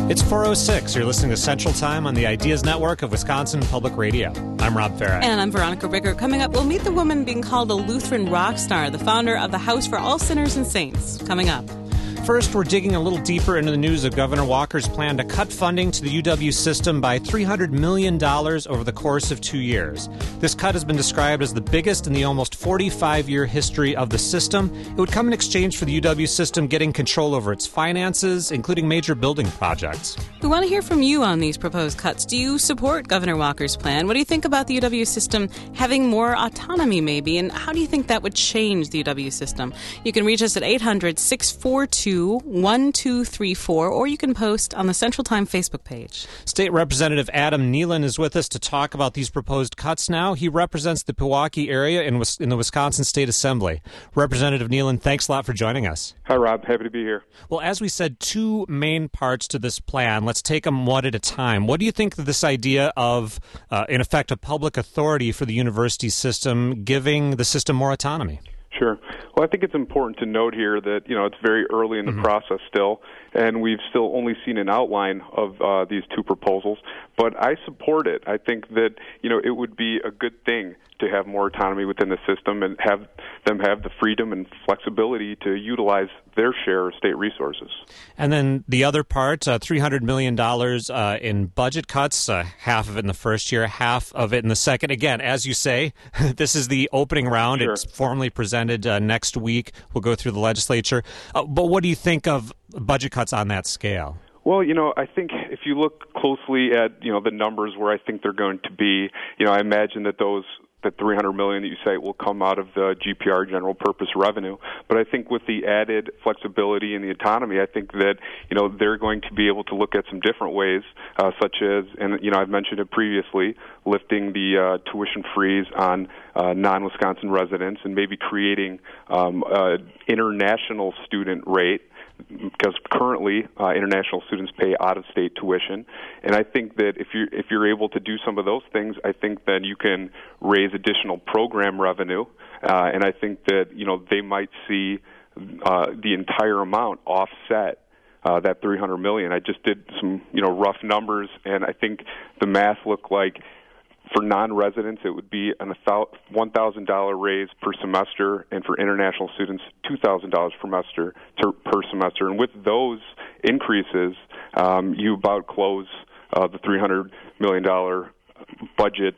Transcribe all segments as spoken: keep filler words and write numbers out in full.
It's four oh six. You're listening to Central Time on the Ideas Network of Wisconsin Public Radio. I'm Rob Farah. And I'm Veronica Ricker. Coming up, we'll meet the woman being called a Lutheran rock star, the founder of the House for All Sinners and Saints. Coming up. First, we're digging a little deeper into the news of Governor Walker's plan to cut funding to the U W system by three hundred million dollars over the course of two years. This cut has been described as the biggest in the almost forty-five-year history of the system. It would come in exchange for the U W system getting control over its finances, including major building projects. We want to hear from you on these proposed cuts. Do you support Governor Walker's plan? What do you think about the U W system having more autonomy, maybe? And how do you think that would change the U W system? You can reach us at eight hundred, six four two, one two three four, or you can post on the Central Time Facebook page. State Representative Adam Nealon is with us to talk about these proposed cuts now. He represents the Pewaukee area in, in the Wisconsin State Assembly. Representative Nealon, thanks a lot for joining us. Hi, Rob. Happy to be here. Well, as we said, two main parts to this plan. Let's take them one at a time. What do you think of this idea of, uh, in effect, a public authority for the university system, giving the system more autonomy? Sure. Well, I think it's important to note here that, you know, it's very early in the mm-hmm. process still, and we've still only seen an outline of uh, these two proposals, but I support it. I think that, you know, it would be a good thing to have more autonomy within the system and have them have the freedom and flexibility to utilize their share of state resources. And then the other part, uh, three hundred million dollars uh, in budget cuts, uh, half of it in the first year, half of it in the second. Again, as you say, this is the opening round. Sure. It's formally presented uh, next week. We'll go through the legislature. Uh, but what do you think of budget cuts on that scale? Well, you know, I think if you look closely at, you know, the numbers where I think they're going to be, you know, I imagine that those that three hundred million dollars that you cite will come out of the G P R, general purpose revenue. But I think with the added flexibility and the autonomy, I think that, you know, they're going to be able to look at some different ways, uh, such as, and, you know, I've mentioned it previously, lifting the uh, tuition freeze on uh, non-Wisconsin residents and maybe creating um, an international student rate, because currently uh, international students pay out-of-state tuition, and I think that if you if you're able to do some of those things, I think that you can raise additional program revenue, uh, and I think that, you know, they might see uh, the entire amount offset uh, that three hundred million dollars. I just did some, you know, rough numbers, and I think the math looked like, for non-residents, it would be an one thousand dollars raise per semester, and for international students, two thousand dollars per semester. Per semester. And with those increases, um, you about close uh, the three hundred million dollars budget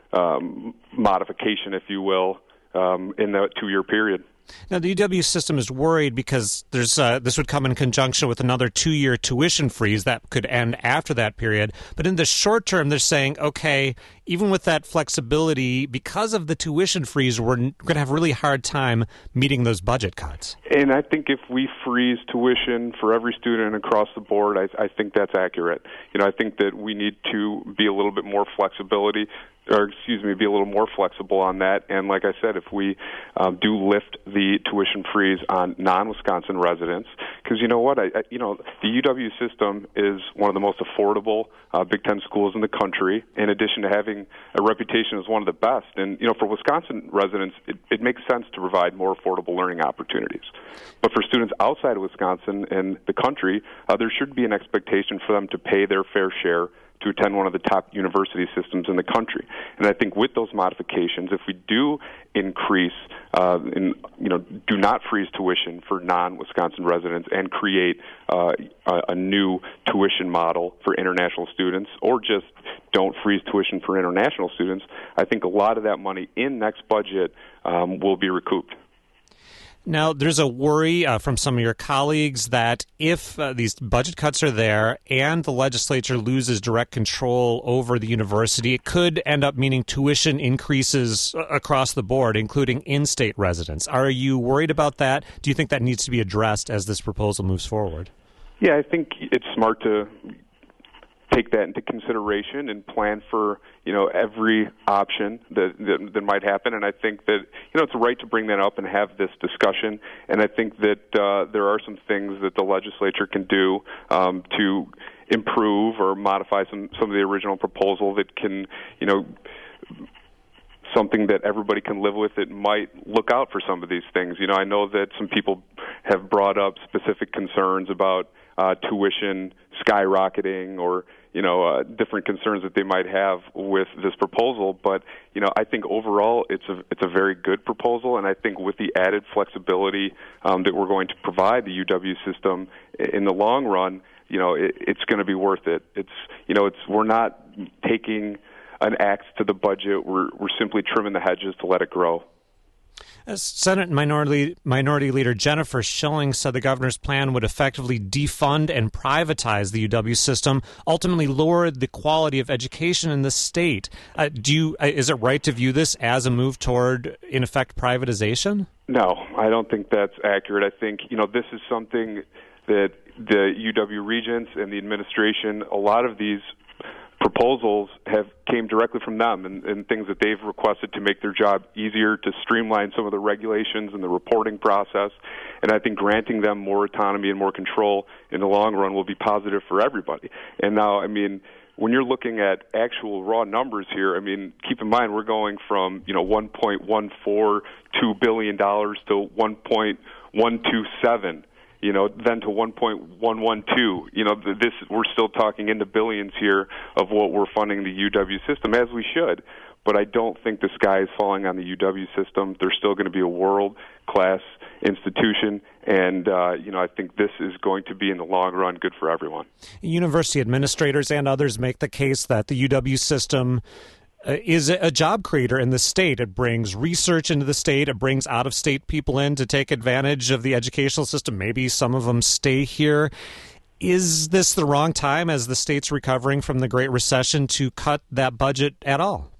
um, modification, if you will, um, in that two-year period. Now, the U W system is worried because there's uh, this would come in conjunction with another two-year tuition freeze that could end after that period. But in the short term, they're saying, okay, even with that flexibility, because of the tuition freeze, we're going to have a really hard time meeting those budget cuts. And I think if we freeze tuition for every student across the board, I, I think that's accurate. You know, I think that we need to be a little bit more flexibility. Or excuse me, be a little more flexible on that. And like I said, if we um, do lift the tuition freeze on non-Wisconsin residents, because you know what, I, I, you know, the U W system is one of the most affordable uh, Big Ten schools in the country. In addition to having a reputation as one of the best, and you know, for Wisconsin residents, it, it makes sense to provide more affordable learning opportunities. But for students outside of Wisconsin and the country, uh, there should be an expectation for them to pay their fair share to attend one of the top university systems in the country. And I think with those modifications, if we do increase, uh, in, you know, do not freeze tuition for non-Wisconsin residents and create uh, a, a new tuition model for international students, or just don't freeze tuition for international students, I think a lot of that money in next budget um, will be recouped. Now, there's a worry uh, from some of your colleagues that if uh, these budget cuts are there and the legislature loses direct control over the university, it could end up meaning tuition increases across the board, including in-state residents. Are you worried about that? Do you think that needs to be addressed as this proposal moves forward? Yeah, I think it's smart to take that into consideration and plan for, you know, every option that, that that might happen. And I think that, you know, it's right to bring that up and have this discussion. And I think that uh, there are some things that the legislature can do um, to improve or modify some some of the original proposal that can, you know, something that everybody can live with. It might look out for some of these things. You know, I know that some people have brought up specific concerns about uh, tuition skyrocketing or you know, uh, different concerns that they might have with this proposal. But, you know, I think overall it's a it's a very good proposal, and I think with the added flexibility um, that we're going to provide the U W system in the long run, you know, it, it's going to be worth it. It's, you know, it's we're not taking an axe to the budget. We're we're simply trimming the hedges to let it grow. As Senate Minority, Minority Leader Jennifer Schilling said the governor's plan would effectively defund and privatize the U W system, ultimately lower the quality of education in the state. Uh, do you, uh, is it right to view this as a move toward, in effect, privatization? No, I don't think that's accurate. I think, you know, this is something that the U W regents and the administration, a lot of these proposals have came directly from them and, and things that they've requested to make their job easier, to streamline some of the regulations and the reporting process. And I think granting them more autonomy and more control in the long run will be positive for everybody. And now, I mean, when you're looking at actual raw numbers here, I mean, keep in mind we're going from, you know, one point one four two billion dollars to one point one two seven. You know, then to one point one one two. You know, this we're still talking in the billions here of what we're funding the U W system, as we should. But I don't think the sky is falling on the U W system. They're still going to be a world-class institution, and uh, you know, I think this is going to be in the long run good for everyone. University administrators and others make the case that the U W system Uh, is a job creator in the state. It brings research into the state. It brings out-of-state people in to take advantage of the educational system. Maybe some of them stay here. Is this the wrong time, as the state's recovering from the Great Recession, to cut that budget at all?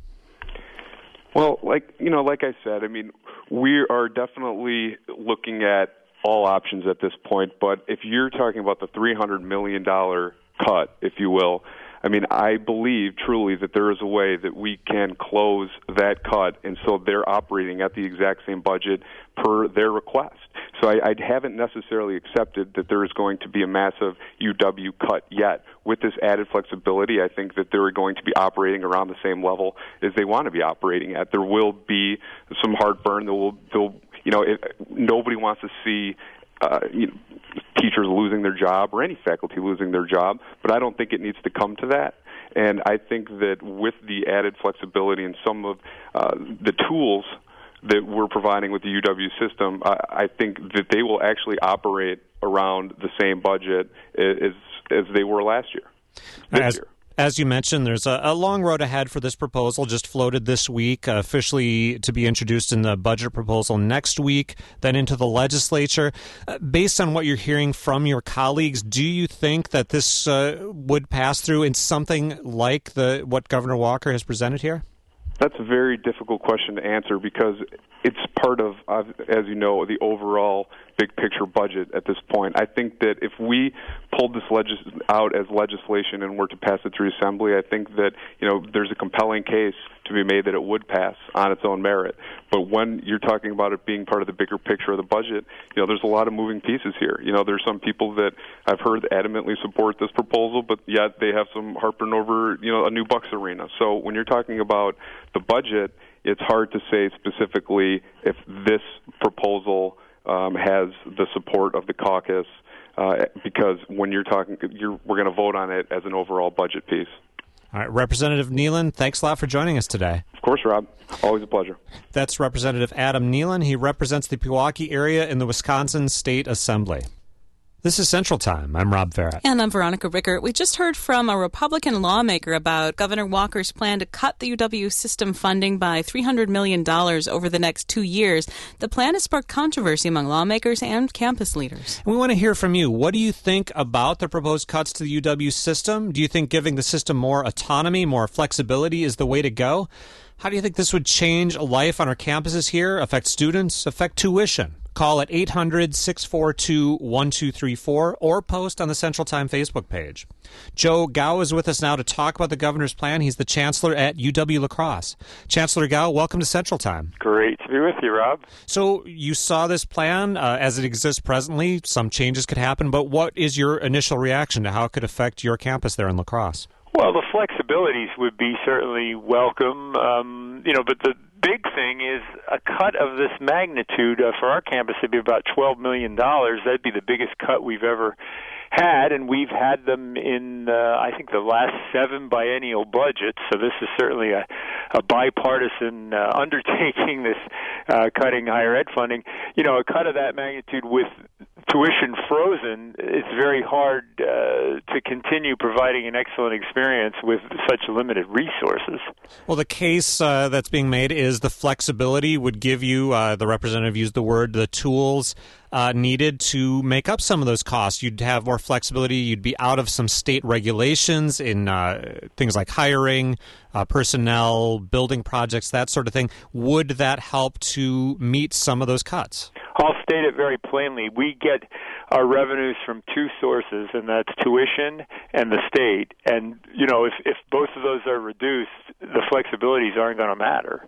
Well, like you know, like I said, I mean, we are definitely looking at all options at this point. But if you're talking about the three hundred million dollars cut, if you will, I mean, I believe truly that there is a way that we can close that cut, and so they're operating at the exact same budget per their request. So I, I haven't necessarily accepted that there is going to be a massive U W cut yet. With this added flexibility, I think that they're going to be operating around the same level as they want to be operating at. There will be some heartburn. There will, you know, it, nobody wants to see Uh, you know, teachers losing their job or any faculty losing their job, but I don't think it needs to come to that. And I think that with the added flexibility and some of uh, the tools that we're providing with the U W system, I, I think that they will actually operate around the same budget as as they were last year. This as, year. As you mentioned, there's a, a long road ahead for this proposal, just floated this week, uh, officially to be introduced in the budget proposal next week, then into the legislature. Uh, based on what you're hearing from your colleagues, do you think that this uh, would pass through in something like the what Governor Walker has presented here? That's a very difficult question to answer because it's part of, uh, as you know, the overall big picture budget at this point. I think that if we pulled this legis- out as legislation and were to pass it through Assembly, I think that, you know, there's a compelling case to be made that it would pass on its own merit. But when you're talking about it being part of the bigger picture of the budget, you know, there's a lot of moving pieces here. You know, there's some people that I've heard adamantly support this proposal, but yet they have some heartburn over, you know, a new Bucks arena. So when you're talking about the budget, it's hard to say specifically if this proposal um, has the support of the caucus, uh, because when you're talking, you're, we're going to vote on it as an overall budget piece. All right, Representative Nealon, thanks a lot for joining us today. Of course, Rob. Always a pleasure. That's Representative Adam Nealon. He represents the Pewaukee area in the Wisconsin State Assembly. This is Central Time. I'm Rob Farrett. And I'm Veronica Rickert. We just heard from a Republican lawmaker about Governor Walker's plan to cut the U W system funding by three hundred million dollars over the next two years. The plan has sparked controversy among lawmakers and campus leaders. We want to hear from you. What do you think about the proposed cuts to the U W system? Do you think giving the system more autonomy, more flexibility is the way to go? How do you think this would change life on our campuses here, affect students, affect tuition? Call at eight hundred, six four two, one two three four or post on the Central Time Facebook page. Joe Gao is with us now to talk about the governor's plan. He's the chancellor at U W La Crosse. Chancellor Gao, welcome to Central Time. Great to be with you, Rob. So you saw this plan uh, as it exists presently. Some changes could happen, but what is your initial reaction to how it could affect your campus there in La Crosse? Well, the flexibilities would be certainly welcome, um, you know, but the big thing is a cut of this magnitude uh, for our campus would be about twelve million dollars. That'd be the biggest cut we've ever had, and we've had them in, uh, I think, the last seven biennial budgets. So this is certainly a, a bipartisan uh, undertaking, this uh, cutting higher ed funding. You know, a cut of that magnitude with tuition frozen, it's very hard uh, to continue providing an excellent experience with such limited resources. Well, the case uh, that's being made is the flexibility would give you, uh, the representative used the word, the tools uh, needed to make up some of those costs. You'd have more flexibility. You'd be out of some state regulations in uh, things like hiring, uh, personnel, building projects, that sort of thing. Would that help to meet some of those cuts? I'll state it very plainly. We get our revenues from two sources, and that's tuition and the state. And, you know, if, if both of those are reduced, the flexibilities aren't going to matter.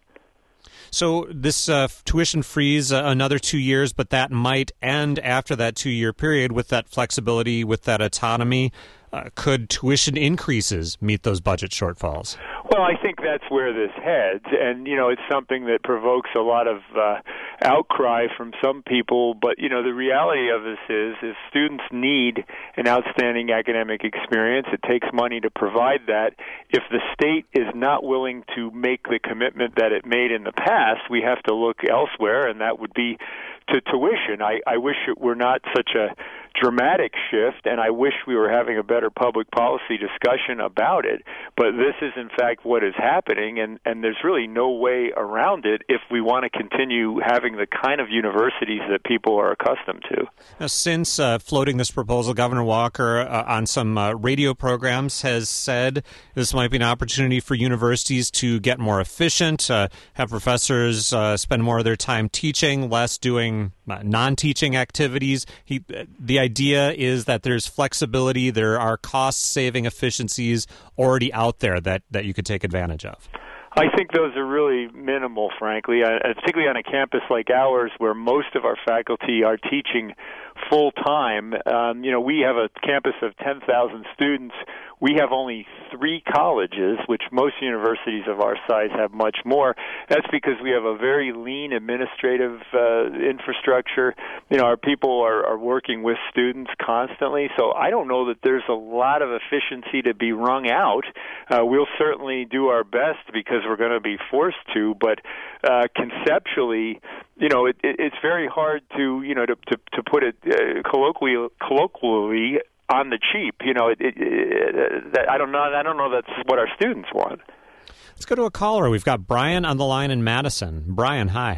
So this uh, tuition freeze uh, another two years, but that might end after that two-year period with that flexibility, with that autonomy. Uh, could tuition increases meet those budget shortfalls? Well, I think that's where this heads, and, you know, it's something that provokes a lot of uh, outcry from some people, but, you know, the reality of this is, is students need an outstanding academic experience. It takes money to provide that. If the state is not willing to make the commitment that it made in the past, we have to look elsewhere, and that would be to tuition. I, I wish it were not such a dramatic shift, and I wish we were having a better public policy discussion about it. But this is, in fact, what is happening, and, and there's really no way around it if we want to continue having the kind of universities that people are accustomed to. Now, since uh, floating this proposal, Governor Walker, uh, on some uh, radio programs, has said this might be an opportunity for universities to get more efficient, uh, have professors uh, spend more of their time teaching, less doing uh, non-teaching activities. He, the idea is that there's flexibility, there are cost-saving efficiencies already out there that, that you could take advantage of. I think those are really minimal, frankly, uh, particularly on a campus like ours where most of our faculty are teaching full-time. Um, you know, we have a campus of ten thousand students. We have only three colleges, which most universities of our size have much more. That's because we have a very lean administrative uh, infrastructure. You know, our people are, are working with students constantly, so I don't know that there's a lot of efficiency to be wrung out. Uh, we'll certainly do our best because we're going to be forced to, but uh, conceptually, you know, it, it, it's very hard to, you know, to, to, to put it uh, colloquially, colloquially on the cheap. You know, it, it, it, I don't know. I don't know that's what our students want. Let's go to a caller. We've got Brian on the line in Madison. Brian, hi.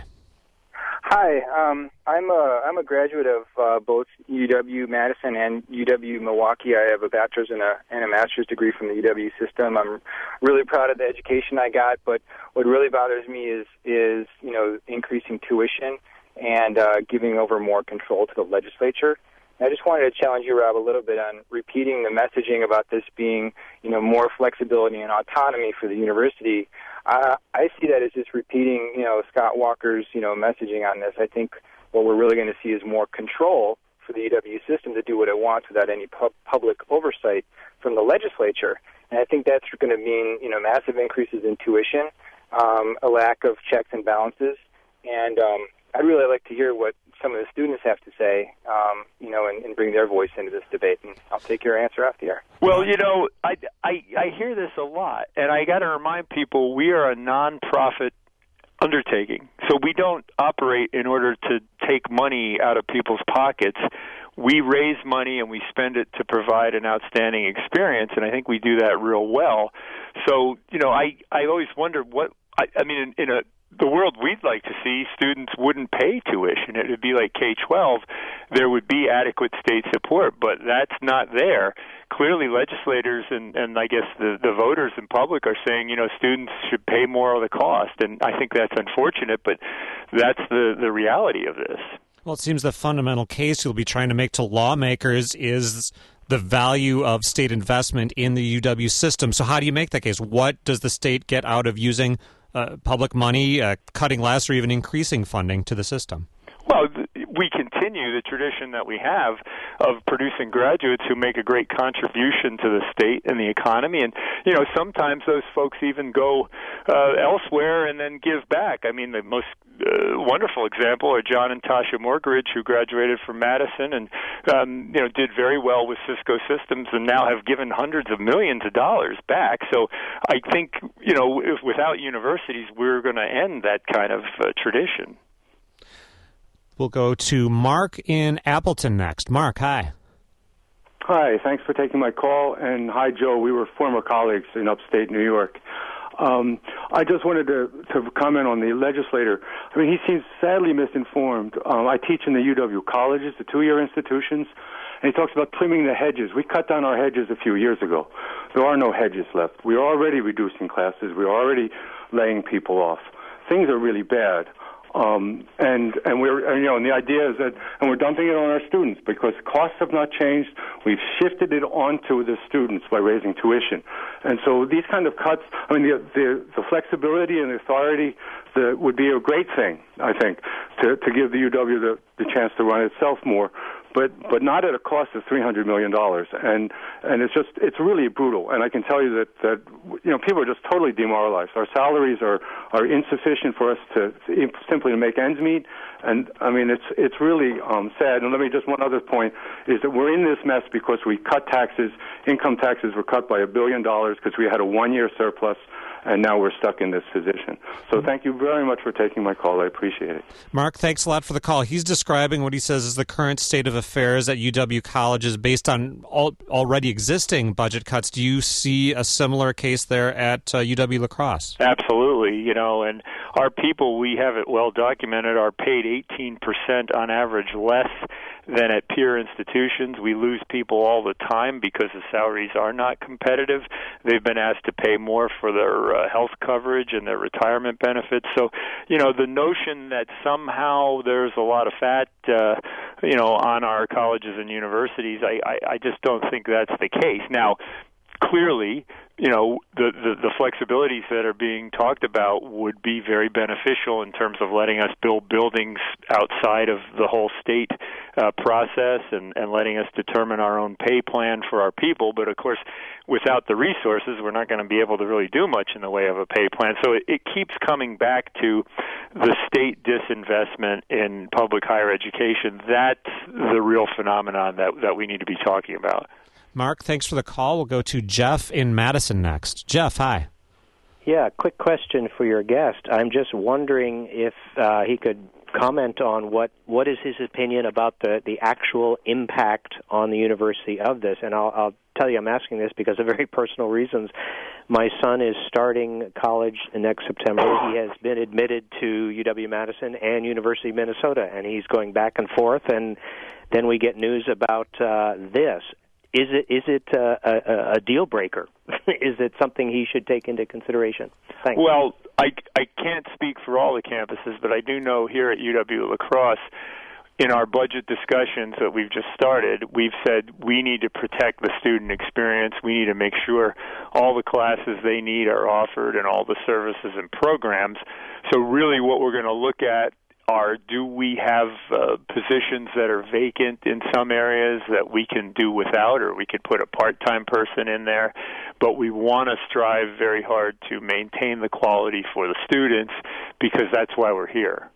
Hi. Um, I'm a I'm a graduate of uh, both U W Madison and U W Milwaukee. I have a bachelor's and a and a master's degree from the U W system. I'm really proud of the education I got. But what really bothers me is is you know increasing tuition and uh, giving over more control to the legislature. I just wanted to challenge you, Rob, a little bit on repeating the messaging about this being, you know, more flexibility and autonomy for the university. Uh, I see that as just repeating, you know, Scott Walker's, you know, messaging on this. I think what we're really going to see is more control for the U W system to do what it wants without any pu- public oversight from the legislature. And I think that's going to mean, you know, massive increases in tuition, um, a lack of checks and balances, and um, I'd really like to hear what some of the students have to say, um, you know, and, and bring their voice into this debate. And I'll take your answer off the air. Well, you know, I, I, I hear this a lot, and I got to remind people we are a nonprofit undertaking. So we don't operate in order to take money out of people's pockets. We raise money and we spend it to provide an outstanding experience, and I think we do that real well. So, you know, I, I always wonder what, I, I mean, in, in a the world we'd like to see, students wouldn't pay tuition. It would be like K twelve. There would be adequate state support, but that's not there. Clearly, legislators and, and I guess the, the voters in public are saying, you know, students should pay more of the cost, and I think that's unfortunate, but that's the, the reality of this. Well, it seems the fundamental case you'll be trying to make to lawmakers is the value of state investment in the U W system. So how do you make that case? What does the state get out of using uh, public money, uh, cutting less, or even increasing funding to the system? Well, we continue continue the tradition that we have of producing graduates who make a great contribution to the state and the economy. And, you know, sometimes those folks even go uh, elsewhere and then give back. I mean, the most uh, wonderful example are John and Tasha Morgridge, who graduated from Madison and, um, you know, did very well with Cisco Systems and now have given hundreds of millions of dollars back. So I think, you know, if without universities, we're going to end that kind of uh, tradition. We'll go to Mark in Appleton next. Mark, hi. Hi, thanks for taking my call. And hi, Joe. We were former colleagues in upstate New York. Um, I just wanted to, to comment on the legislator. I mean, he seems sadly misinformed. Um, I teach in the U W colleges, the two-year institutions, and he talks about trimming the hedges. We cut down our hedges a few years ago. There are no hedges left. We are already reducing classes. We are already laying people off. Things are really bad. Um, and, and we're, and, you know, and the idea is that, and we're dumping it on our students because costs have not changed. We've shifted it onto the students by raising tuition. And so these kind of cuts, I mean, the, the, the flexibility and the authority the, would be a great thing, I think, to, to give the U W the, the chance to run itself more. But but not at a cost of three hundred million dollars, and and it's just it's really brutal. And I can tell you that, that you know people are just totally demoralized. Our salaries are, are insufficient for us to, to simply to make ends meet. And I mean it's it's really um, sad. And let me just one other point is that we're in this mess because we cut taxes. Income taxes were cut by a billion dollars because we had a one-year surplus. And now we're stuck in this position. So thank you very much for taking my call. I appreciate it. Mark, thanks a lot for the call. He's describing what he says is the current state of affairs at U W colleges based on all, already existing budget cuts. Do you see a similar case there at uh, U W La Crosse? Absolutely. You know, and our people, we have it well documented, are paid eighteen percent on average less than at peer institutions. We lose people all the time because the salaries are not competitive. They've been asked to pay more for their uh, health coverage and their retirement benefits. So, you know, the notion that somehow there's a lot of fat, uh, you know, on our colleges and universities, I, I, I just don't think that's the case. Now, clearly, you know, the, the, the flexibilities that are being talked about would be very beneficial in terms of letting us build buildings outside of the whole state uh, process and, and letting us determine our own pay plan for our people. But, of course, without the resources, we're not going to be able to really do much in the way of a pay plan. So it, it keeps coming back to the state disinvestment in public higher education. That's the real phenomenon that, that we need to be talking about. Mark, thanks for the call. We'll go to Jeff in Madison next. Jeff, hi. Yeah, quick question for your guest. I'm just wondering if uh, he could comment on what, what is his opinion about the, the actual impact on the university of this. And I'll, I'll tell you I'm asking this because of very personal reasons. My son is starting college next September. He has been admitted to U W-Madison and University of Minnesota, and he's going back and forth, and then we get news about uh, this. Is it is it uh, a, a deal breaker? Is it something he should take into consideration? Thanks. Well, I, I can't speak for all the campuses, but I do know here at U W La Crosse, in our budget discussions that we've just started, we've said we need to protect the student experience. We need to make sure all the classes they need are offered and all the services and programs. So really what we're going to look at are, do we have uh, positions that are vacant in some areas that we can do without, or we could put a part-time person in there, but we want to strive very hard to maintain the quality for the students because that's why we're here.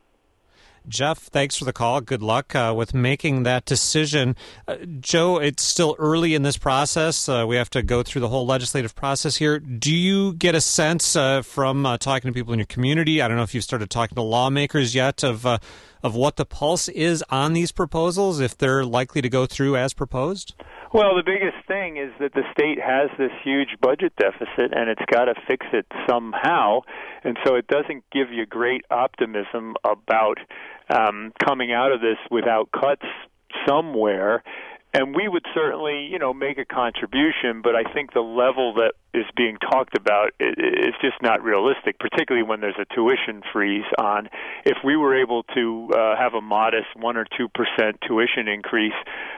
Jeff, thanks for the call. Good luck uh, with making that decision. Uh, Joe, it's still early in this process. Uh, we have to go through the whole legislative process here. Do you get a sense uh, from uh, talking to people in your community, I don't know if you've started talking to lawmakers yet, of uh, of what the pulse is on these proposals, if they're likely to go through as proposed? Well, the biggest thing is that the state has this huge budget deficit, and it's got to fix it somehow, and so it doesn't give you great optimism about um, coming out of this without cuts somewhere. And we would certainly, you know, make a contribution, but I think the level that is being talked about is just not realistic, particularly when there's a tuition freeze on. If we were able to uh, have a modest one or two percent tuition increase,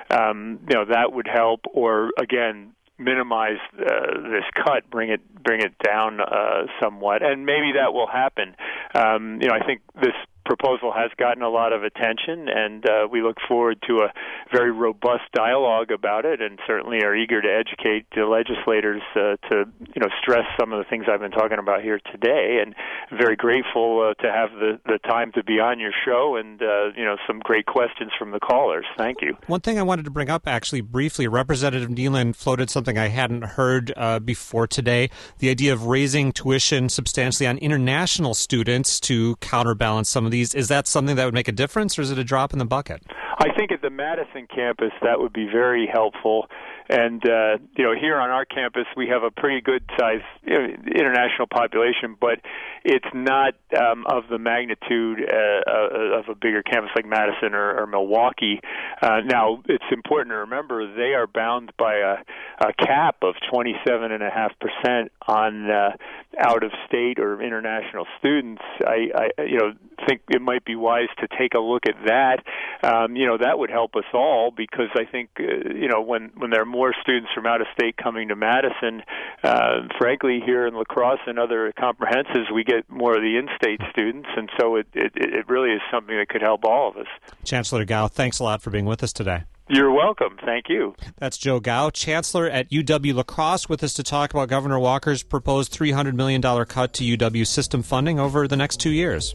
um, you know, that would help. Or again, minimize uh, this cut, bring it bring it down uh, somewhat, and maybe that will happen. Um, you know, I think this proposal has gotten a lot of attention, and uh, we look forward to a very robust dialogue about it, and certainly are eager to educate the legislators uh, to, you know, stress some of the things I've been talking about here today. And very grateful uh, to have the, the time to be on your show, and uh, you know, some great questions from the callers. Thank you. One thing I wanted to bring up, actually, briefly, Representative Nealon floated something I hadn't heard uh, before today: the idea of raising tuition substantially on international students to counterbalance some of these. Is that something that would make a difference, or is it a drop in the bucket? I think at the Madison campus that would be very helpful. And, uh, you know, here on our campus we have a pretty good-sized, you know, international population, but it's not um, of the magnitude uh, of a bigger campus like Madison or, or Milwaukee. Uh, now, it's important to remember they are bound by a, a cap of twenty-seven point five percent on uh, out-of-state or international students. I, I, you know, think it might be wise to take a look at that. Um, you know, that would help us all, because I think, uh, you know, when, when there are more students from out of state coming to Madison, uh, frankly, here in La Crosse and other comprehensives, we get more of the in-state students, and so it, it, it really is something that could help all of us. Chancellor Gao, thanks a lot for being with us today. You're welcome. Thank you. That's Joe Gao, Chancellor at U W La Crosse, with us to talk about Governor Walker's proposed three hundred million dollars cut to U W system funding over the next two years.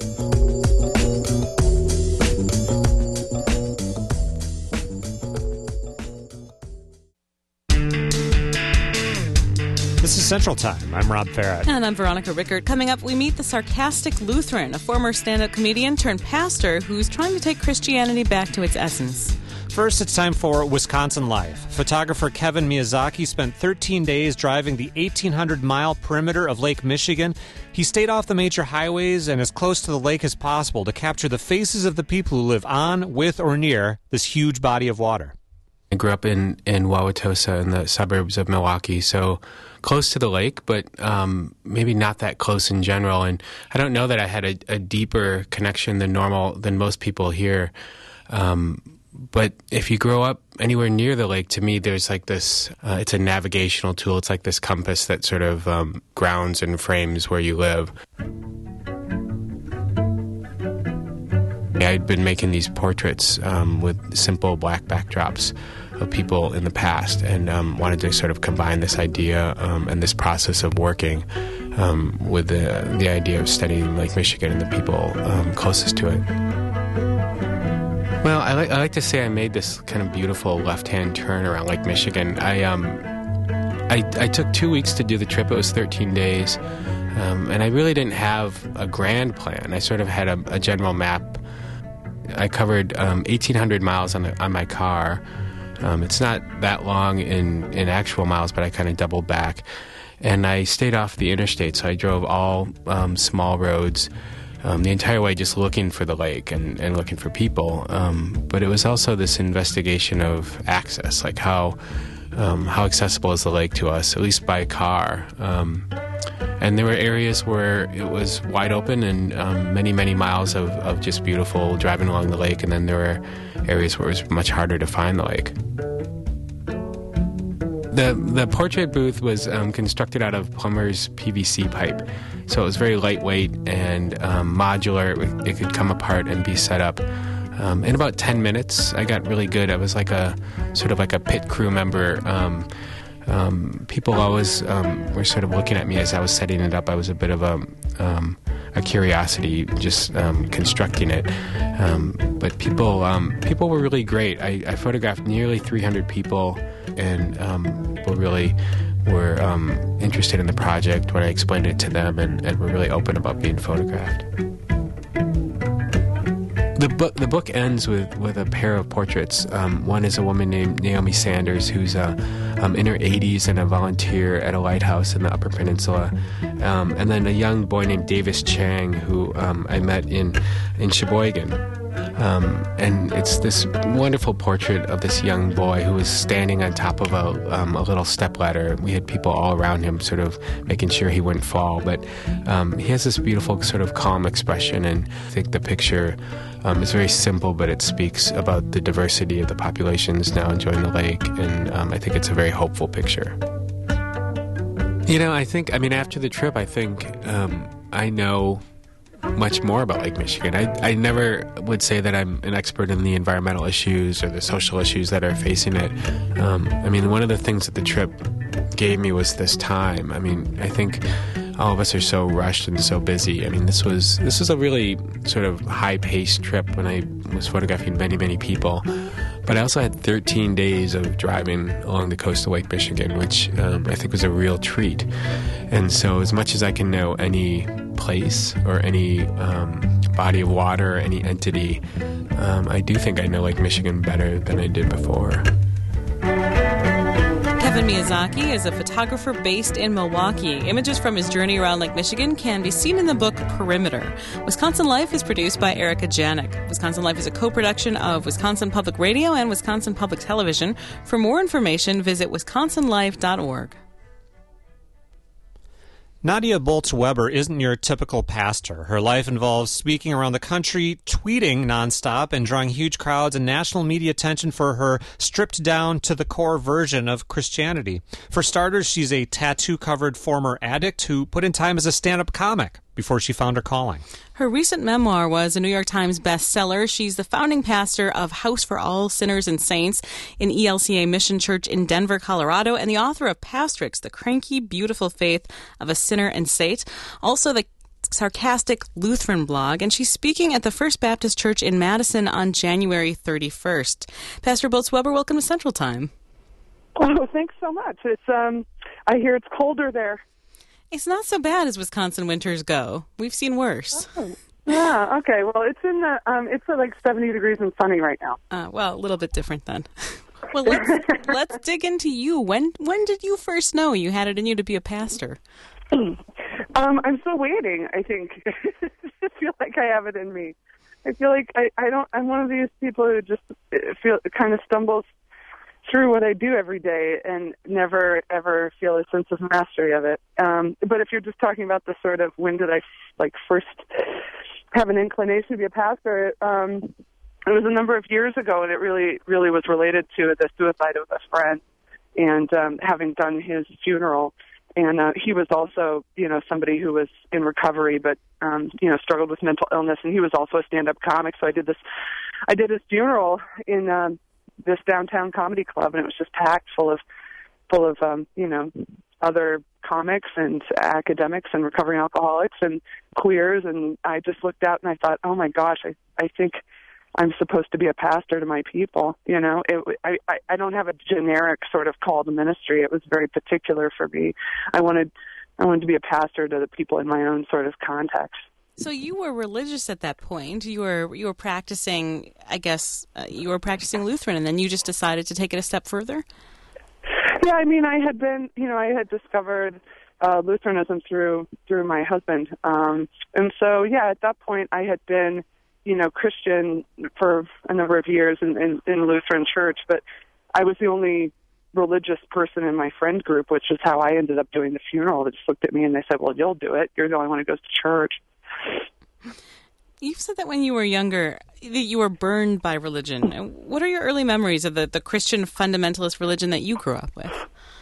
This is Central Time. I'm Rob Farrett. And I'm Veronica Rickert. Coming up, we meet the sarcastic Lutheran, a former stand-up comedian turned pastor who's trying to take Christianity back to its essence. First, it's time for Wisconsin Life. Photographer Kevin Miyazaki spent thirteen days driving the eighteen hundred mile perimeter of Lake Michigan. He stayed off the major highways and as close to the lake as possible to capture the faces of the people who live on, with, or near this huge body of water. I grew up in, in Wauwatosa in the suburbs of Milwaukee, so close to the lake, but um, maybe not that close in general. And I don't know that I had a, a deeper connection than normal, than most people here. Um, but if you grow up anywhere near the lake, to me, there's like this, uh, it's a navigational tool. It's like this compass that sort of um, grounds and frames where you live. I'd been making these portraits um, with simple black backdrops of people in the past, and um, wanted to sort of combine this idea um, and this process of working um, with the, the idea of studying Lake Michigan and the people um, closest to it. Well, I, li- I like to say I made this kind of beautiful left-hand turn around Lake Michigan. I, um, I, I took two weeks to do the trip. It was thirteen days, um, and I really didn't have a grand plan. I sort of had a, a general map. I covered um, eighteen hundred miles on, the, on my car. Um, it's not that long in, in actual miles, but I kind of doubled back. And I stayed off the interstate, so I drove all um, small roads um, the entire way, just looking for the lake and, and looking for people. Um, but it was also this investigation of access, like how um, how accessible is the lake to us, at least by car. Um, and there were areas where it was wide open and um, many, many miles of, of just beautiful driving along the lake. And then there were areas where it was much harder to find the lake. The the portrait booth was um, constructed out of plumber's P V C pipe. So it was very lightweight and um, modular. It, it could come apart and be set up. Um, in about ten minutes, I got really good. I was like a sort of like a pit crew member. Um, um, people always um, were sort of looking at me as I was setting it up. I was a bit of a um, a curiosity, just um, constructing it. Um, but people um, people were really great. I, I photographed nearly three hundred people, and um, people really were um, interested in the project when I explained it to them, and, and were really open about being photographed. The book the book ends with, with a pair of portraits. Um, one is a woman named Naomi Sanders, who's uh, um, in her eighties and a volunteer at a lighthouse in the Upper Peninsula, um, and then a young boy named Davis Chang, who um, I met in in Sheboygan. Um, and it's this wonderful portrait of this young boy who was standing on top of a, um, a little stepladder. We had people all around him sort of making sure he wouldn't fall. But um, he has this beautiful sort of calm expression, and I think the picture um, is very simple, but it speaks about the diversity of the populations now enjoying the lake, and um, I think it's a very hopeful picture. You know, I think, I mean, after the trip, I think um, I know much more about Lake Michigan. I, I never would say that I'm an expert in the environmental issues or the social issues that are facing it. Um, I mean, one of the things that the trip gave me was this time. I mean, I think all of us are so rushed and so busy. I mean, this was this was a really sort of high-paced trip when I was photographing many, many people. But I also had thirteen days of driving along the coast of Lake Michigan, which um, I think was a real treat. And so as much as I can know any place or any um, body of water or any entity, um, I do think I know Lake Michigan better than I did before. Kevin Miyazaki is a photographer based in Milwaukee. Images from his journey around Lake Michigan can be seen in the book Perimeter. Wisconsin Life is produced by Erica Janik. Wisconsin Life is a co-production of Wisconsin Public Radio and Wisconsin Public Television. For more information, visit wisconsin life dot org. Nadia Bolz-Weber isn't your typical pastor. Her life involves speaking around the country, tweeting nonstop, and drawing huge crowds and national media attention for her stripped-down-to-the-core version of Christianity. For starters, she's a tattoo-covered former addict who put in time as a stand-up comic before she found her calling. Her recent memoir was a New York Times bestseller. She's the founding pastor of House for All Sinners and Saints in E L C A Mission Church in Denver, Colorado, and the author of Pastrix, The Cranky, Beautiful Faith of a Sinner and Saint. Also the sarcastic Lutheran blog, and she's speaking at the First Baptist Church in Madison on January thirty-first. Pastor Bolz-Weber, welcome to Central Time. Oh, thanks so much. It's um, I hear it's colder there. It's not so bad as Wisconsin winters go. We've seen worse. Oh, yeah, okay. Well, it's in the um, it's at like seventy degrees and sunny right now. Uh, well, a little bit different then. Well, let's let's dig into you. When when did you first know you had it in you to be a pastor? um, I'm still waiting. I think I feel like I have it in me. I feel like I, I don't. I'm one of these people who just feel kind of stumbles through what I do every day and never ever feel a sense of mastery of it. Um, but if you're just talking about the sort of when did I like first have an inclination to be a pastor, um, it was a number of years ago, and it really really was related to the suicide of a friend and um, having done his funeral. And uh, he was also, you know, somebody who was in recovery, but um, you know, struggled with mental illness, and he was also a stand-up comic. So I did this, I did his funeral in um, this downtown comedy club, and it was just packed full of, full of, um, you know, other comics and academics and recovering alcoholics and queers. And I just looked out and I thought, oh my gosh, I, I think I'm supposed to be a pastor to my people. You know, it, I, I, I don't have a generic sort of call to ministry. It was very particular for me. I wanted, I wanted to be a pastor to the people in my own sort of context. So you were religious at that point. You were you were practicing, I guess, uh, you were practicing Lutheran, and then you just decided to take it a step further? Yeah, I mean, I had been, you know, I had discovered uh, Lutheranism through through my husband. Um, and so, yeah, at that point, I had been, you know, Christian for a number of years in, in, in Lutheran church, but I was the only religious person in my friend group, which is how I ended up doing the funeral. They just looked at me and they said, well, you'll do it. You're the only one who goes to church. You've said that when you were younger, that you were burned by religion. What are your early memories of the, the Christian fundamentalist religion that you grew up with?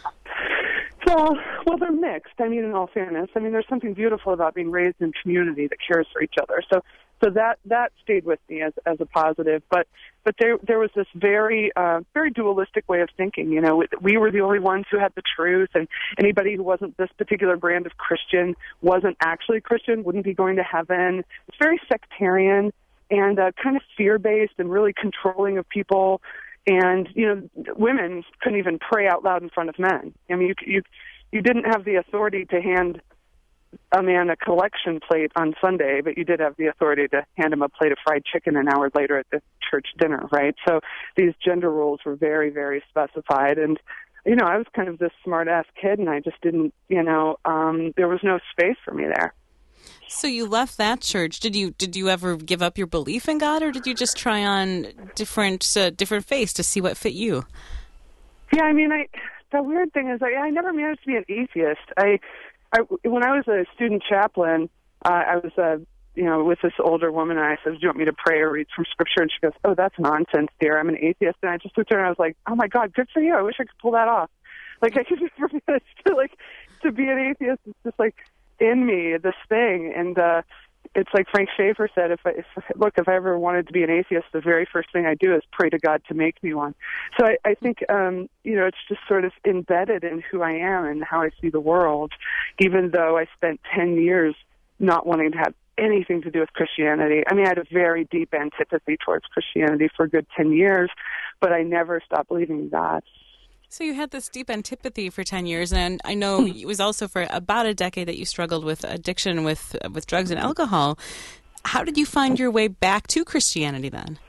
Well, well, they're mixed. I mean, in all fairness, I mean, there's something beautiful about being raised in community that cares for each other. So, so that that stayed with me as as a positive. But but there there was this very uh, very dualistic way of thinking. You know, we were the only ones who had the truth, and anybody who wasn't this particular brand of Christian wasn't actually Christian, wouldn't be going to heaven. It's very sectarian and uh, kind of fear based and really controlling of people. And, you know, women couldn't even pray out loud in front of men. I mean, you you you didn't have the authority to hand a man a collection plate on Sunday, but you did have the authority to hand him a plate of fried chicken an hour later at the church dinner, right? So these gender roles were very, very specified. And, you know, I was kind of this smart-ass kid, and I just didn't, you know, um, there was no space for me there. So you left that church. Did you did you ever give up your belief in God, or did you just try on different uh, different faiths to see what fit you? Yeah, I mean, I the weird thing is I, I never managed to be an atheist. I, I when I was a student chaplain, uh, I was uh, you know with this older woman, and I said, "Do you want me to pray or read from scripture?" And she goes, "Oh, that's nonsense, dear. I'm an atheist." And I just looked at her and I was like, "Oh my God, good for you. I wish I could pull that off." Like I could just to like to be an atheist. It's just like in me, this thing. And uh it's like Frank Schaeffer said, if, I, if look, if I ever wanted to be an atheist, the very first thing I do is pray to God to make me one. So I, I think, um, you know, it's just sort of embedded in who I am and how I see the world, even though I spent ten years not wanting to have anything to do with Christianity. I mean, I had a very deep antipathy towards Christianity for a good ten years, but I never stopped believing in God. So you had this deep antipathy for ten years, and I know it was also for about a decade that you struggled with addiction with with drugs and alcohol. How did you find your way back to Christianity then?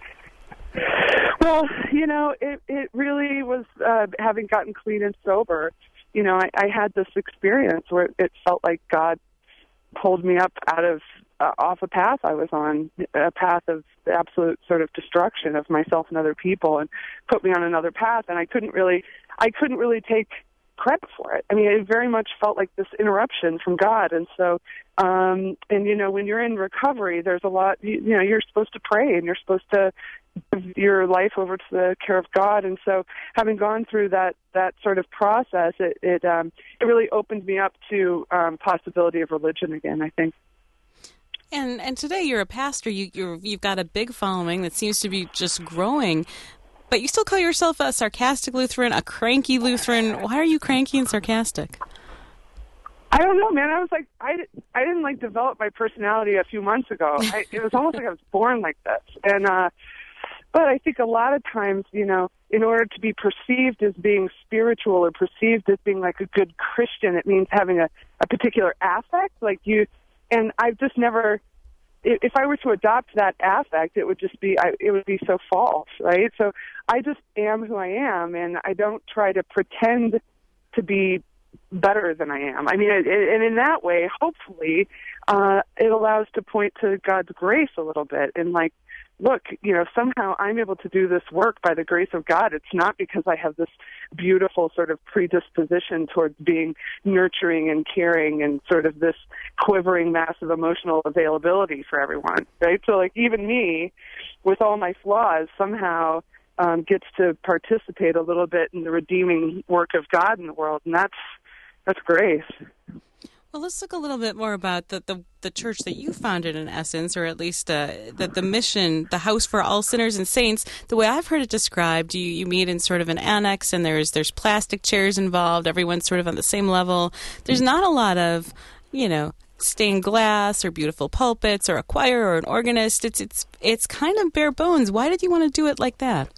Well, you know, it, it really was uh, having gotten clean and sober. You know, I, I had this experience where it felt like God pulled me up out of uh, off a path I was on, a path of absolute sort of destruction of myself and other people, and put me on another path. And I couldn't really, I couldn't really take credit for it. I mean, it very much felt like this interruption from God. And so, um, and you know, when you're in recovery, there's a lot. You, you know, you're supposed to pray, and you're supposed to give your life over to the care of God. And so, having gone through that that sort of process, it it um, it really opened me up to um, possibility of religion again, I think. And and today you're a pastor. You you're, you've got a big following that seems to be just growing. But you still call yourself a sarcastic Lutheran, a cranky Lutheran. Why are you cranky and sarcastic? I don't know, man. I was like, I, I didn't like develop my personality a few months ago. I, it was almost like I was born like this. And, uh, but I think a lot of times, you know, in order to be perceived as being spiritual or perceived as being like a good Christian, it means having a, a particular affect. Like you, and I've just never, if I were to adopt that affect, it would just be, I, it would be so false, right? So I just am who I am, and I don't try to pretend to be better than I am. I mean, it, it, and in that way, hopefully, uh, it allows to point to God's grace a little bit, and like, look, you know, somehow I'm able to do this work by the grace of God. It's not because I have this beautiful sort of predisposition towards being nurturing and caring and sort of this quivering mass of emotional availability for everyone, right? So, like, even me, with all my flaws, somehow um, gets to participate a little bit in the redeeming work of God in the world, and that's that's grace. Well, let's talk a little bit more about the, the, the church that you founded, in essence, or at least uh, the, the mission, the house for all sinners and saints. The way I've heard it described, you, you meet in sort of an annex, and there's there's plastic chairs involved. Everyone's sort of on the same level. There's not a lot of, you know, stained glass or beautiful pulpits or a choir or an organist. It's it's it's kind of bare bones. Why did you want to do it like that?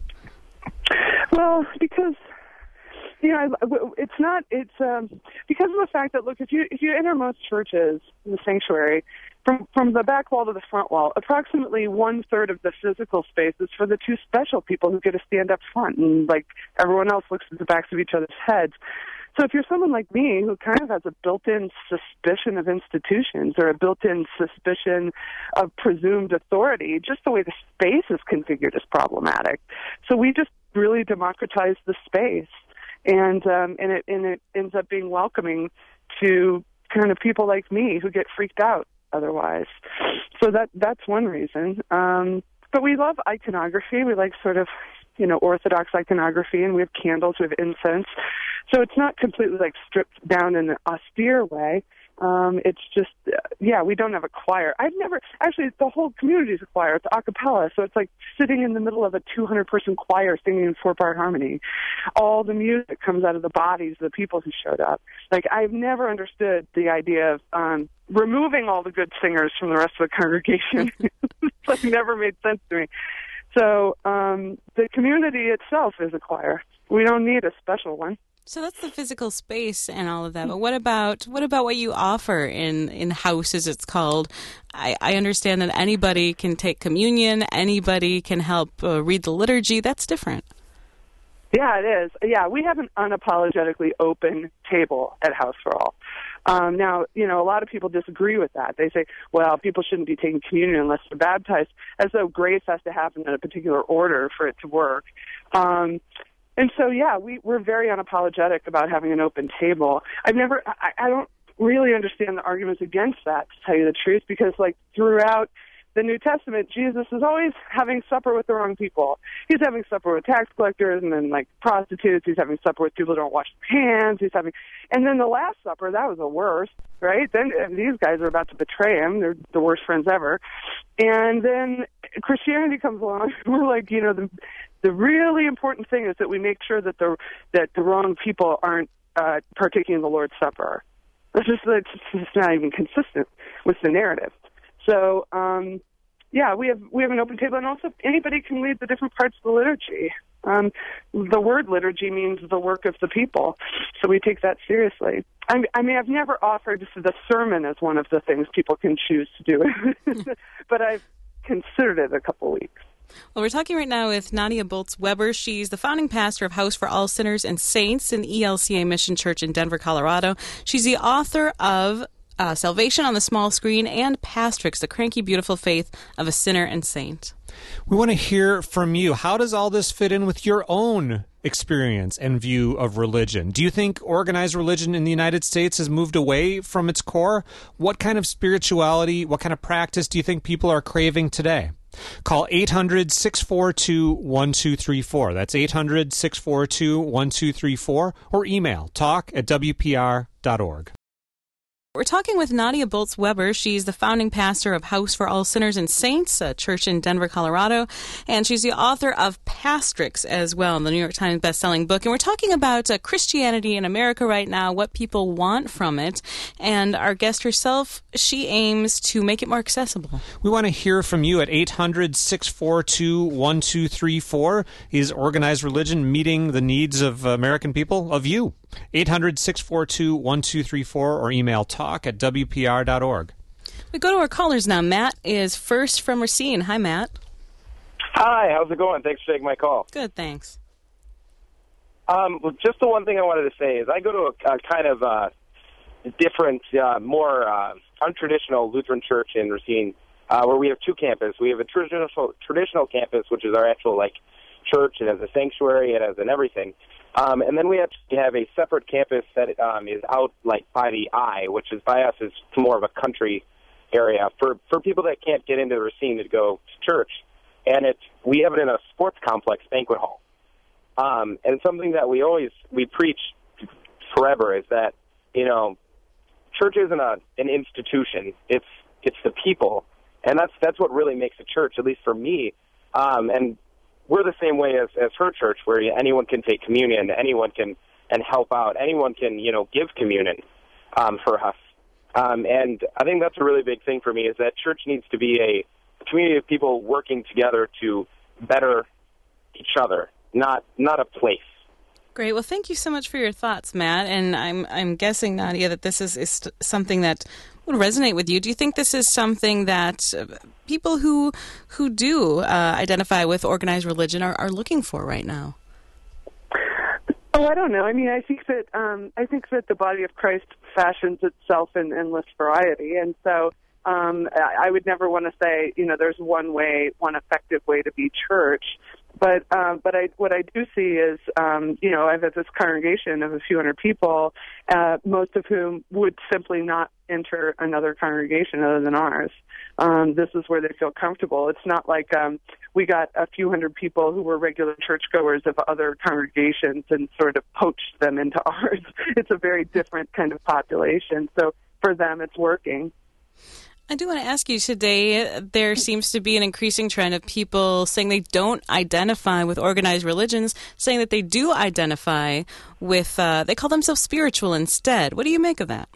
Well, because, you know, it's not, it's um, because of the fact that, look, if you if you enter most churches in the sanctuary, from from the back wall to the front wall, approximately one-third of the physical space is for the two special people who get to stand up front, and, like, everyone else looks at the backs of each other's heads. So if you're someone like me who kind of has a built-in suspicion of institutions or a built-in suspicion of presumed authority, just the way the space is configured is problematic. So we just really democratized the space. And um, and it and it ends up being welcoming to kind of people like me who get freaked out otherwise. So that that's one reason. Um, but we love iconography. We like sort of, you know, Orthodox iconography, and we have candles, we have incense. So it's not completely like stripped down in an austere way. Um, it's just, uh, yeah, we don't have a choir. I've never, actually, the whole community is a choir. It's a cappella, so it's like sitting in the middle of a two hundred person choir singing in four-part harmony. All the music comes out of the bodies of the people who showed up. Like, I've never understood the idea of um, removing all the good singers from the rest of the congregation. It's like never made sense to me. So um, the community itself is a choir. We don't need a special one. So that's the physical space and all of that. But what about what about what you offer in, in house, as it's called? I, I understand that anybody can take communion. Anybody can help uh, read the liturgy. That's different. Yeah, it is. Yeah, we have an unapologetically open table at House for All. Um, now, you know, a lot of people disagree with that. They say, well, people shouldn't be taking communion unless they're baptized, as though grace has to happen in a particular order for it to work. Um, and so, yeah, we, we're very unapologetic about having an open table. I've never, I, I don't really understand the arguments against that, to tell you the truth, because, like, throughout the New Testament, Jesus is always having supper with the wrong people. He's having supper with tax collectors and then like prostitutes. He's having supper with people who don't wash their hands. He's having, and then the Last Supper, that was the worst, right? Then these guys are about to betray him. They're the worst friends ever. And then Christianity comes along. We're like, you know, the the really important thing is that we make sure that the that the wrong people aren't uh, partaking in the Lord's Supper. It's just it's just not even consistent with the narrative. So, um, yeah, we have we have an open table, and also anybody can lead the different parts of the liturgy. Um, the word liturgy means the work of the people, so we take that seriously. I, I mean, I've never offered the sermon as one of the things people can choose to do, but I've considered it a couple weeks. Well, we're talking right now with Nadia Bolz-Weber. She's the founding pastor of House for All Sinners and Saints in E L C A Mission Church in Denver, Colorado. She's the author of uh, Salvation on the Small Screen and Pastrix, The Cranky Beautiful Faith of a Sinner and Saint. We want to hear from you. How does all this fit in with your own experience and view of religion? Do you think organized religion in the United States has moved away from its core? What kind of spirituality, what kind of practice do you think people are craving today? Call eight hundred, six four two, one two three four. That's eight hundred, six four two, one two three four. Or email talk at w p r dot org. We're talking with Nadia Bolz-Weber. She's the founding pastor of House for All Sinners and Saints, a church in Denver, Colorado. And she's the author of Pastrix as well, the New York Times bestselling book. And we're talking about uh, Christianity in America right now, what people want from it. And our guest herself, she aims to make it more accessible. We want to hear from you at eight hundred, six four two, one two three four. Is organized religion meeting the needs of American people, of you? eight hundred, six four two, one two three four or email talk at w p r dot org. We go to our callers now. Matt is first from Racine. Hi, Matt. Hi, how's it going? Thanks for taking my call. Good, thanks. Um, well, just the one thing I wanted to say is I go to a, a kind of uh, different, uh, more uh, untraditional Lutheran church in Racine uh, where we have two campuses. We have a traditional traditional campus, which is our actual like church. It has a sanctuary. It has an everything. Um, and then we have to have a separate campus that um, is out like by the eye, which is by us is more of a country area for, for people that can't get into Racine to go to church. And it's we have it in a sports complex banquet hall. Um, and something that we always we preach forever is that you know church isn't a an institution. It's it's the people, and that's that's what really makes a church, at least for me. Um, and we're the same way as, as her church, where anyone can take communion, anyone can and help out, anyone can, you know, give communion um, for us. Um, and I think that's a really big thing for me is that church needs to be a community of people working together to better each other, not not a place. Great. Well, thank you so much for your thoughts, Matt. And I'm I'm guessing, Nadia, that this is, is something that would resonate with you. Do you think this is something that uh, people who who do uh, identify with organized religion are, are looking for right now? Oh, I don't know. I mean, I think that um, I think that the body of Christ fashions itself in endless variety, and so um, I would never want to say, you know, there's one way, one effective way to be church. But um, but I what I do see is, um, you know, I've had this congregation of a few hundred people, uh, most of whom would simply not enter another congregation other than ours. Um, this is where they feel comfortable. It's not like um, we got a few hundred people who were regular churchgoers of other congregations and sort of poached them into ours. It's a very different kind of population. So for them, it's working. I do want to ask you today, there seems to be an increasing trend of people saying they don't identify with organized religions, saying that they do identify with, uh, they call themselves spiritual instead. What do you make of that?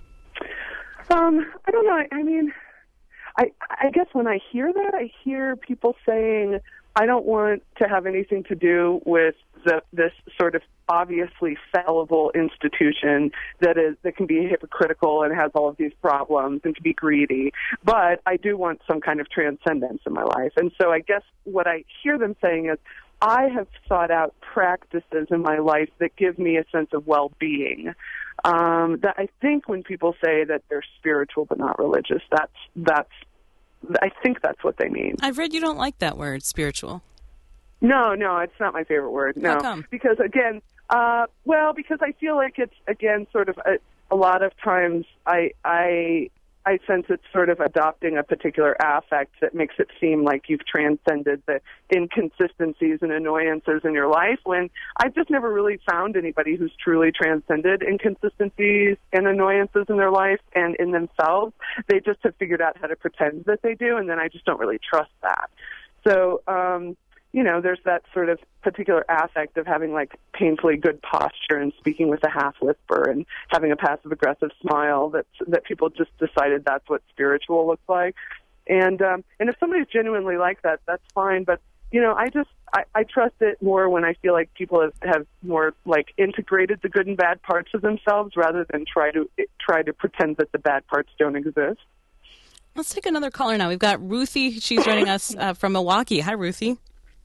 Um, I don't know. I, I mean, I, I guess when I hear that, I hear people saying, I don't want to have anything to do with the, this sort of obviously fallible institution that is that can be hypocritical and has all of these problems and can be greedy. But I do want some kind of transcendence in my life. And so I guess what I hear them saying is, I have sought out practices in my life that give me a sense of well-being. Um, that I think when people say that they're spiritual but not religious, that's that's I think that's what they mean. I've read you don't like that word, spiritual. No, no, it's not my favorite word. No, How come? Because again, uh, well, because I feel like it's again sort of a, a lot of times I I I sense it's sort of adopting a particular affect that makes it seem like you've transcended the inconsistencies and annoyances in your life, when I've just never really found anybody who's truly transcended inconsistencies and annoyances in their life and in themselves. They just have figured out how to pretend that they do, and then I just don't really trust that. So, um, you know, there's that sort of particular affect of having, like, painfully good posture and speaking with a half-whisper and having a passive-aggressive smile that that people just decided that's what spiritual looks like. And um, and if somebody's genuinely like that, that's fine. But, you know, I just, I, I trust it more when I feel like people have, have more, like, integrated the good and bad parts of themselves rather than try to try to pretend that the bad parts don't exist. Let's take another caller now. We've got Ruthie. She's joining us uh, from Milwaukee. Hi, Ruthie.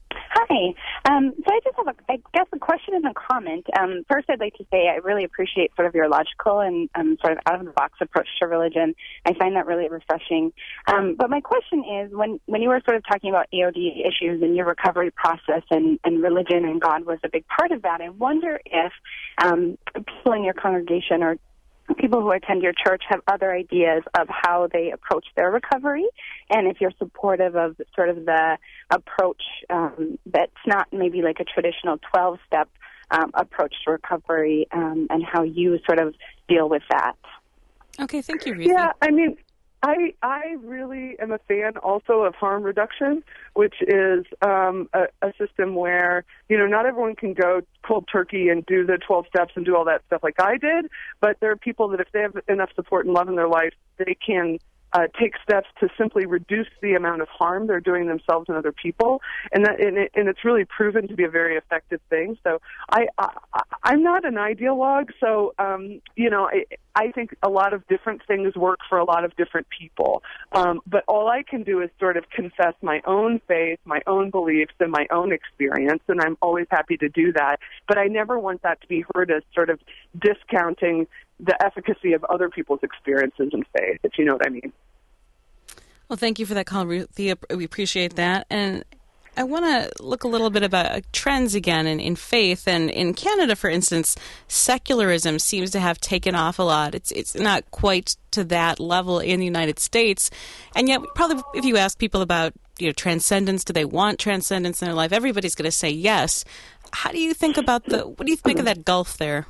Hi. Um, so I just have, a, I guess, a question and a comment. Um, first, I'd like to say I really appreciate sort of your logical and um, sort of out-of-the-box approach to religion. I find that really refreshing. Um, but my question is, when, when you were sort of talking about A O D issues and your recovery process and, and religion and God was a big part of that, I wonder if um, people in your congregation or people who attend your church have other ideas of how they approach their recovery, and if you're supportive of sort of the approach um, that's not maybe like a traditional twelve-step um, approach to recovery, um, and how you sort of deal with that. Okay, thank you, Ruthie. Yeah, I mean, I I really am a fan also of harm reduction, which is um, a, a system where, you know, not everyone can go cold turkey and do the twelve steps and do all that stuff like I did, but there are people that if they have enough support and love in their life, they can uh, take steps to simply reduce the amount of harm they're doing themselves and other people, and that and, it, and it's really proven to be a very effective thing. So I, I I'm not an ideologue, so um, you know I, I think a lot of different things work for a lot of different people. Um, but all I can do is sort of confess my own faith, my own beliefs, and my own experience, and I'm always happy to do that. But I never want that to be heard as sort of discounting the efficacy of other people's experiences and faith, if you know what I mean. Well, thank you for that call, Ruthie. We appreciate that. And I want to look a little bit about trends again in, in faith. And in Canada, for instance, secularism seems to have taken off a lot. It's it's not quite to that level in the United States. And yet, probably if you ask people about, you know, transcendence, do they want transcendence in their life, everybody's going to say yes. How do you think about the, what do you think of that gulf there?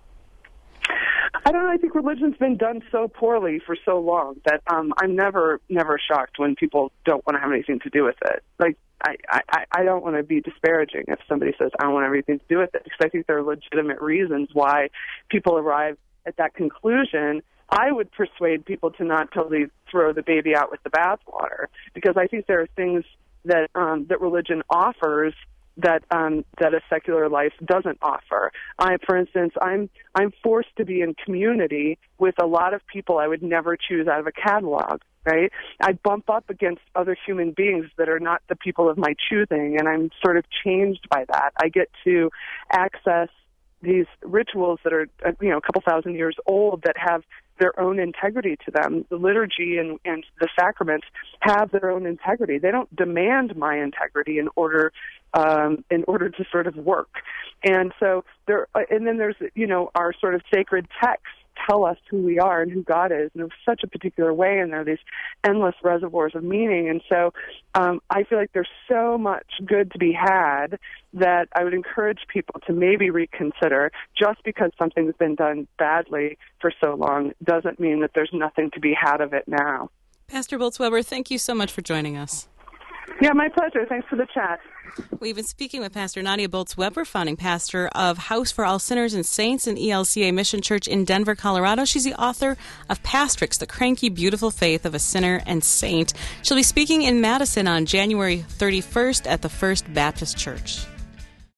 I don't know. I think religion's been done so poorly for so long that um, I'm never, never shocked when people don't want to have anything to do with it. Like, I, I, I don't want to be disparaging if somebody says, I don't want everything to do with it, because I think there are legitimate reasons why people arrive at that conclusion. I would persuade people to not totally throw the baby out with the bathwater, because I think there are things that um, that religion offers that um, that a secular life doesn't offer. I, for instance, I'm I'm forced to be in community with a lot of people I would never choose out of a catalog, right? I bump up against other human beings that are not the people of my choosing, and I'm sort of changed by that. I get to access these rituals that are, you know, a couple thousand years old that have their own integrity to them. The liturgy and, and the sacraments have their own integrity. They don't demand my integrity in order um, in order to sort of work. And so there, and then there's, you know, our sort of sacred texts tell us who we are and who God is in such a particular way, and there are these endless reservoirs of meaning. And so um, I feel like there's so much good to be had that I would encourage people to maybe reconsider. Just because something's been done badly for so long doesn't mean that there's nothing to be had of it now. Pastor Bolz-Weber, thank you so much for joining us. Yeah, my pleasure. Thanks for the chat. We've been speaking with Pastor Nadia Bolz-Weber, founding pastor of House for All Sinners and Saints in E L C A Mission Church in Denver, Colorado. She's the author of Pastrix, The Cranky, Beautiful Faith of a Sinner and Saint. She'll be speaking in Madison on January thirty-first at the First Baptist Church.